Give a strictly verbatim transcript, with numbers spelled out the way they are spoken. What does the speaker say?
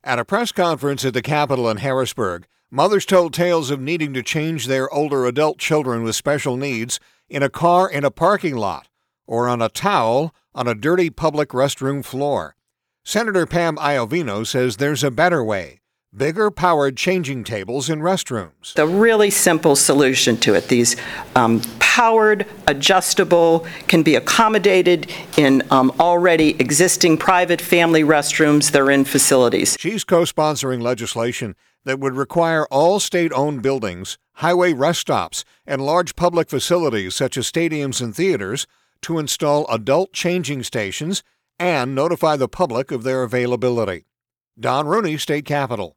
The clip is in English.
At a press conference at the Capitol in Harrisburg, mothers told tales of needing to change their older adult children with special needs in a car in a parking lot or on a towel on a dirty public restroom floor. Senator Pam Iovino says there's a better way. Bigger powered changing tables in restrooms. The really simple solution to it, these um, powered, adjustable, can be accommodated in um, already existing private family restrooms. They're in facilities. She's co-sponsoring legislation that would require all state-owned buildings, highway rest stops, and large public facilities such as stadiums and theaters to install adult changing stations and notify the public of their availability. Don Rooney, State Capitol.